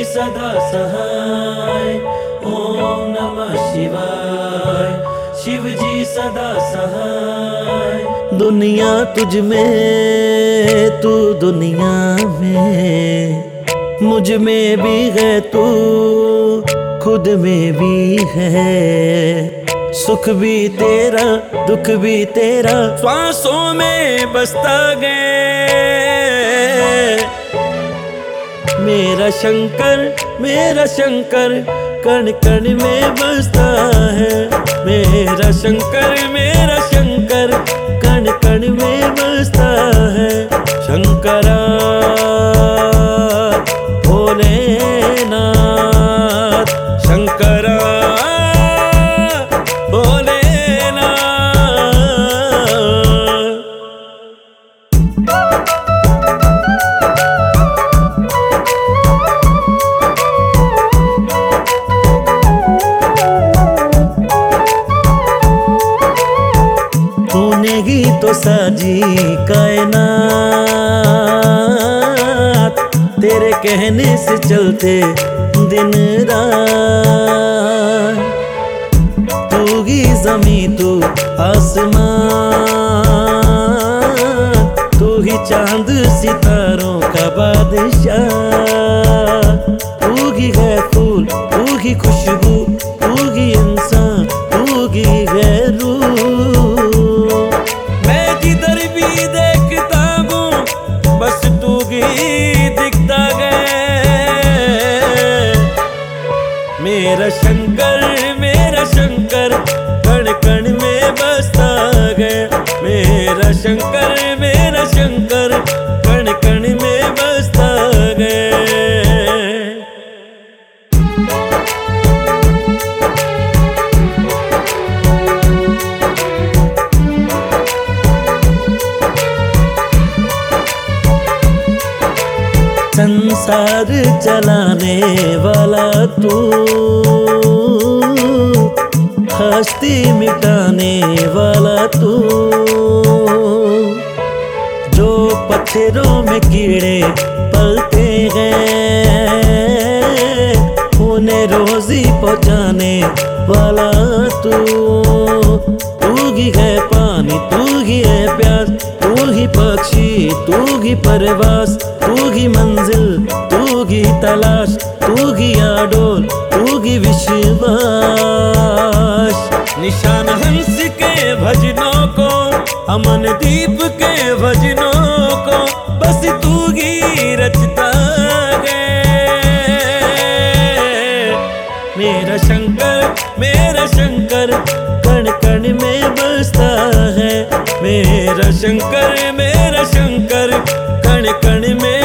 सदा सहाय। ओम नमः शिवाय। शिव जी सदा सहाय। दुनिया तुझ में, तू दुनिया में, मुझ में भी है तू, खुद में भी है। सुख भी तेरा, दुख भी तेरा, श्वासों में बसता गए। मेरा शंकर कण कण में बसता है। मेरा शंकर कण कण में बसता है। शंकरा भोलेनाथ, शंकरा ही तो साजी कायनात, तेरे कहने से चलते दिन रात। तू ही ज़मीं तू आसमान, तू ही चांद सितारों का बादशाह। तू ही है फूल, तू ही खुशबू, तू ही इंसान, तू ही है रूह। बस तू ही दिखता गए। मेरा शंकर कण कण में बसता गया। मेरा शंकर कण कण में बसता गया। संसार चलाने वाला तू, हस्ती मिटाने वाला तू। जो पत्थरों में कीड़े पलते हैं, उन्हें रोजी पहुंचाने वाला तू। तू ही है पानी, तू ही है प्यास, तू ही पक्षी, तू ही परवास, तू ही मंजिल, तू ही तलाश, तू ही आडोल, तू ही विश्वास। निशान हंस के भजनों को, अमन दीप के भजनों को, बस तू ही रचता गए। मेरा शंकर कण कण में बसता है। मेरा शंकर कण कण में